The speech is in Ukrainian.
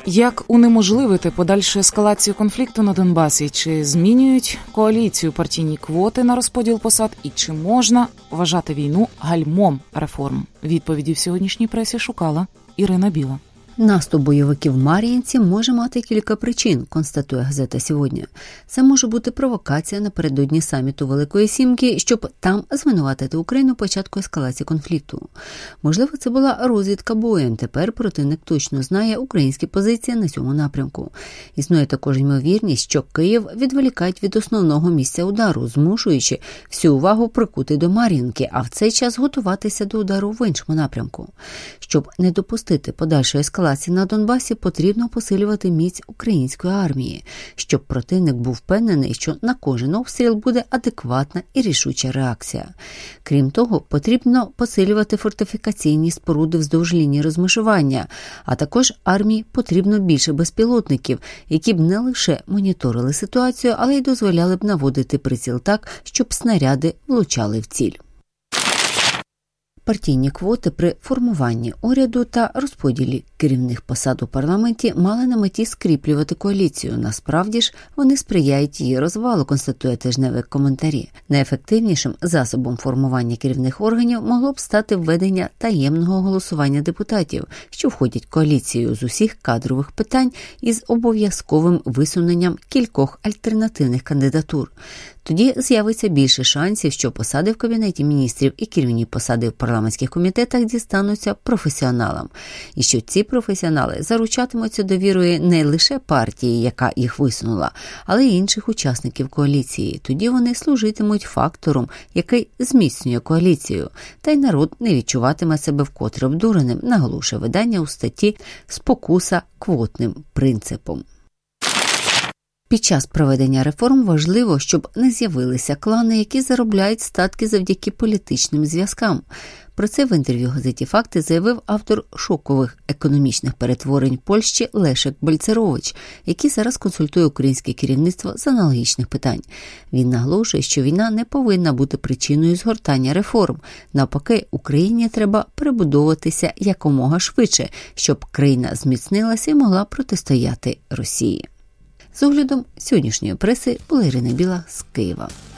Як унеможливити подальшу ескалацію конфлікту на Донбасі? Чи змінюють коаліцію партійні квоти на розподіл посад? І чи можна вважати війну гальмом реформ? Відповіді в сьогоднішній пресі шукала Ірина Біла. Наступ бойовиків в Мар'їнці може мати кілька причин, констатує газета «Сьогодні». Це може бути провокація напередодні саміту Великої Сімки, щоб там звинуватити Україну початку ескалації конфлікту. Можливо, це була розвідка боєм. Тепер противник точно знає українські позиції на цьому напрямку. Існує також ймовірність, що Київ відволікають від основного місця удару, змушуючи всю увагу прикути до Мар'їнки, а в цей час готуватися до удару в іншому напрямку. Щоб не допустити подальшої ескалації на Донбасі, потрібно посилювати міць української армії, щоб противник був впевнений, що на кожен обстріл буде адекватна і рішуча реакція. Крім того, потрібно посилювати фортифікаційні споруди вздовж лінії розмежування, а також армії потрібно більше безпілотників, які б не лише моніторили ситуацію, але й дозволяли б наводити приціл так, щоб снаряди влучали в ціль. Партійні квоти при формуванні уряду та розподілі керівних посад у парламенті мали на меті скріплювати коаліцію. Насправді ж, вони сприяють її розвалу, констатує тижневик коментарі. Найефективнішим засобом формування керівних органів могло б стати введення таємного голосування депутатів, що входять в коаліцію з усіх кадрових питань із обов'язковим висуненням кількох альтернативних кандидатур. Тоді з'явиться більше шансів, що посади в Кабінеті міністрів і керівні посади в парламентських комітетах дістануться професіоналам. І що ці професіонали заручатимуться довірою не лише партії, яка їх висунула, але й інших учасників коаліції. Тоді вони служитимуть фактором, який зміцнює коаліцію. Та й народ не відчуватиме себе вкотре обдуреним, наголошує видання у статті «Спокуса квотним принципом». Під час проведення реформ важливо, щоб не з'явилися клани, які заробляють статки завдяки політичним зв'язкам. Про це в інтерв'ю газеті «Факти» заявив автор шокових економічних перетворень Польщі Лешек Бальцерович, який зараз консультує українське керівництво з аналогічних питань. Він наголошує, що війна не повинна бути причиною згортання реформ. Навпаки, Україні треба перебудовуватися якомога швидше, щоб країна зміцнилася і могла протистояти Росії. З оглядом сьогоднішньої преси була Ірина Біла з Києва.